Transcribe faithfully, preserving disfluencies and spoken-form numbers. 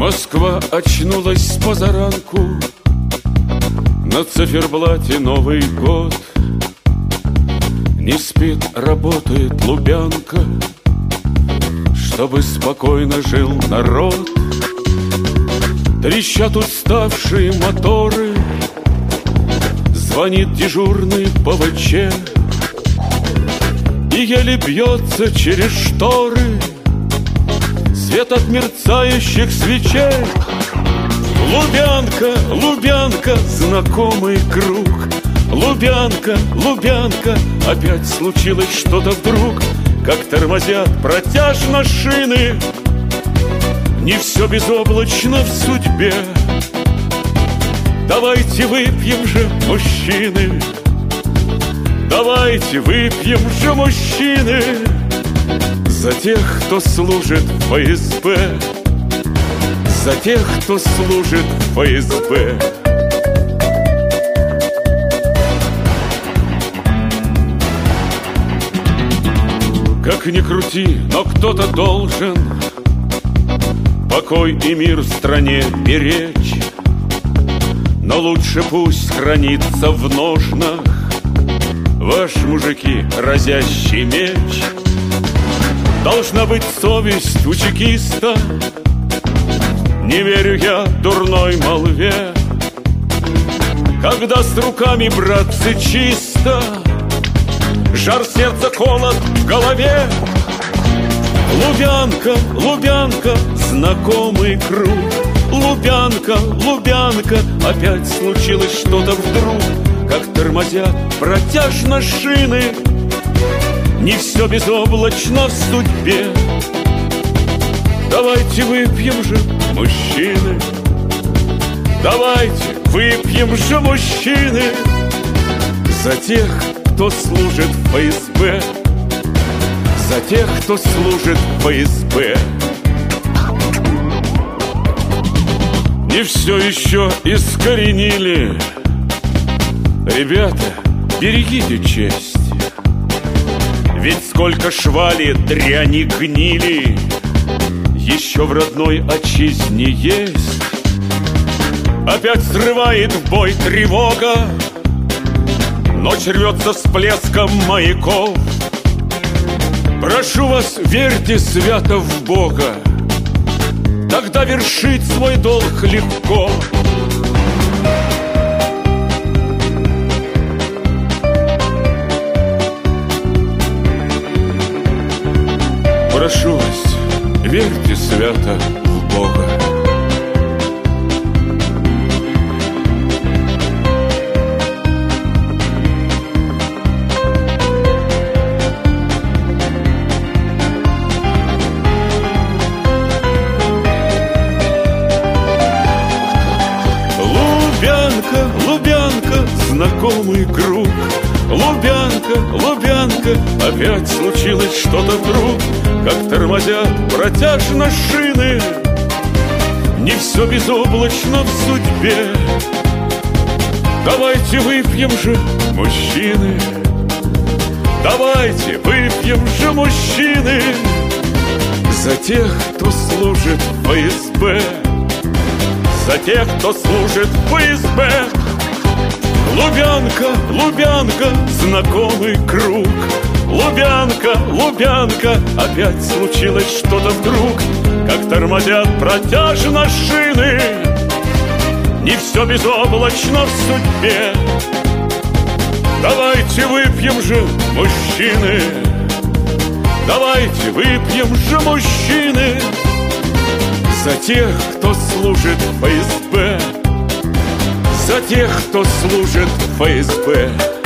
Москва очнулась с позаранку, на циферблате Новый год. Не спит, работает Лубянка, чтобы спокойно жил народ. Трещат уставшие моторы, звонит дежурный ПВЧ, и еле бьется через шторы свет от мерцающих свечей. Лубянка, Лубянка, знакомый круг. Лубянка, Лубянка, опять случилось что-то вдруг. Как тормозят протяжно шины, не все безоблачно в судьбе. Давайте выпьем же, мужчины, давайте выпьем же, мужчины, за тех, кто служит в ФСБ, за тех, кто служит в ФСБ. Как ни крути, но кто-то должен покой и мир в стране беречь. Но лучше пусть хранится в ножнах ваш, мужики, разящий меч. Должна быть совесть у чекиста, не верю я дурной молве. Когда с руками, братцы, чисто, жар сердца, холод в голове. Лубянка, Лубянка, знакомый круг. Лубянка, Лубянка, опять случилось что-то вдруг. Как тормозят протяжно шины, не все безоблачно в судьбе. Давайте выпьем же, мужчины, давайте выпьем же, мужчины, за тех, кто служит в ФСБ, за тех, кто служит в ФСБ. Не все еще искоренили. Ребята, берегите честь, ведь сколько швали дряни гнили еще в родной отчизне есть. Опять срывает в бой тревога, ночь рвется с плеском маяков. Прошу вас, верьте свято в Бога, тогда вершить свой долг легко. Прошу вас, верьте свято в Бога. Лубянка, Лубянка, знакомый круг. Лубянка, Лубянка, опять случилось что-то вдруг. Как тормозят протяжно шины, не все безоблачно в судьбе. Давайте выпьем же, мужчины, давайте выпьем же, мужчины, за тех, кто служит в ФСБ, за тех, кто служит в ФСБ. Лубянка, Лубянка, знакомый круг. Лубянка, Лубянка, опять случилось что-то вдруг. Как тормозят протяжно шины, не все безоблачно в судьбе. Давайте выпьем же, мужчины, давайте выпьем же, мужчины, за тех, кто служит в ФСБ, за тех, кто служит в ФСБ.